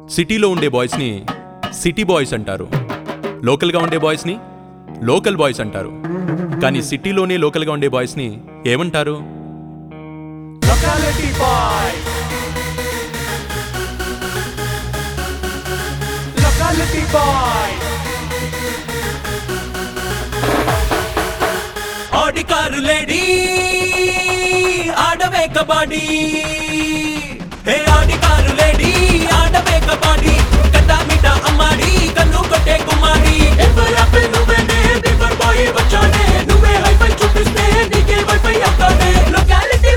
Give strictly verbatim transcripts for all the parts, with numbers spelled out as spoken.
సిటీలో ఉండే బాయ్స్ని city boys అంటారు, లోకల్గా ఉండే బాయ్స్ని లోకల్ బాయ్స్ అంటారు. కానీ సిటీలోనే లోకల్గా ఉండే బాయ్స్ని ఏమంటారు? Locality boy, locality boy. Audi car lady ఆడవే kabaddi, hey Audi car lady ఆడవే కబడ్డీ. కట్టా మీటా అమ్మాడి కన్ను కొట్టే కుమ్మాడి. ఎవర్ యాపిల్ నువ్వేనే, బిఫర్ బాయ్ వచ్చానే. నువ్వే హైఫై చూపిస్తే నీకే వైఫై అవ్వానే. Locality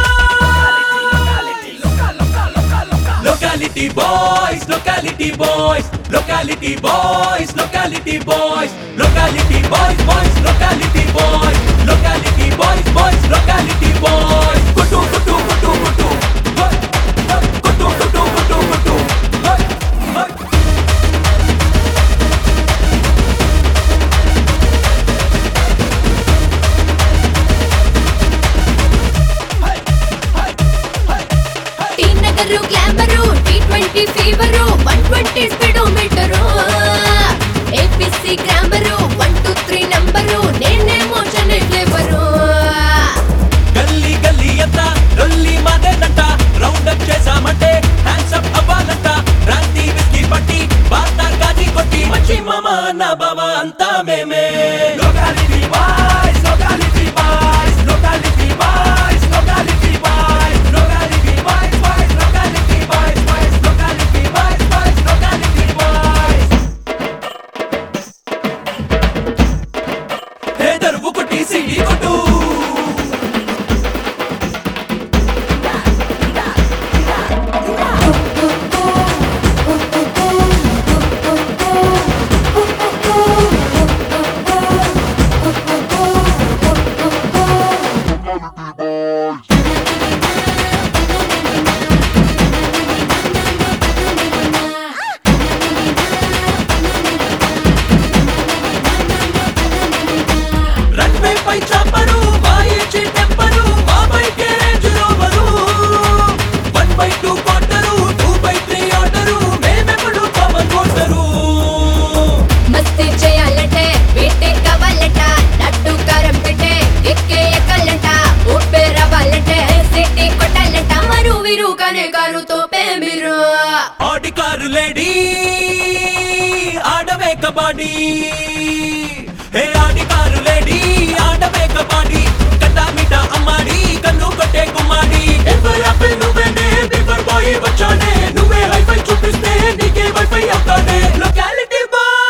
Locality boys, locality boys, locality boys, locality boys, locality boys, boys, locality boys, locality boys, boys, locality boys. Kutu kutu kutu kutu, hey, hey, kutu kutu kutu kutu, hey, hey. T Nagar glamour T twenty fever one twenty speedometer APC grammar one two three number నేనేమో Chennai flavour. గల్లీ గల్లీ అంతా లొల్లి మాదేనంట. Round up చేసామంటే hands up అవ్వాలంట. రాంతి whisky పట్టి బాతా గాజీ కొట్టి మంచి మామ అన్న బావ అంతా మేమే. Locality boys, locality boys, locality boys, locality boys, locality boys, boys, locality boys, boys, locality boys, boys, locality boys. Hey దరువు కొట్టి సీడీ కొట్టు, రన్వే పై చాపరు మాయేచి టెంపరు మా bike range rover. One by two quarter two by three order మేమెప్పుడు common కోటరు. మస్తీ చేయాలంటే వీటే కావాలంట, నట్టు కారం పెట్టే ఎక్కే ఎక్కాలంట. ఊపే రావాలంటే సిటీ కొట్టాలంట. మరు విరు కనే కారుతో పేమిరు. ఆడి కారు లేడీ ఆడవే kabaddi, hey Audi car lady ఆడవే కబడ్డీ. కట్టా మీటా అమ్మాడి కన్ను కొట్టే కుమ్మాడి. ఎవర్ యాపిల్ నువ్వేనే, బిఫర్ బాయ్ వచ్చానే. నువ్వే హైఫై చూపిస్తే నీకే వైఫై అవ్వానే. Locality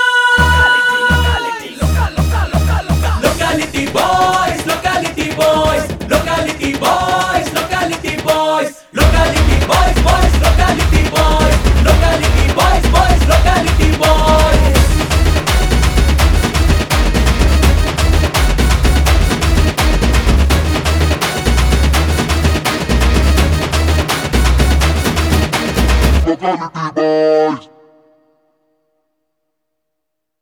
Locality boys, locality boys, locality boys, locality boys, locality boys, boys, locality boys, locality boys, boys, locality boys. Locality boys.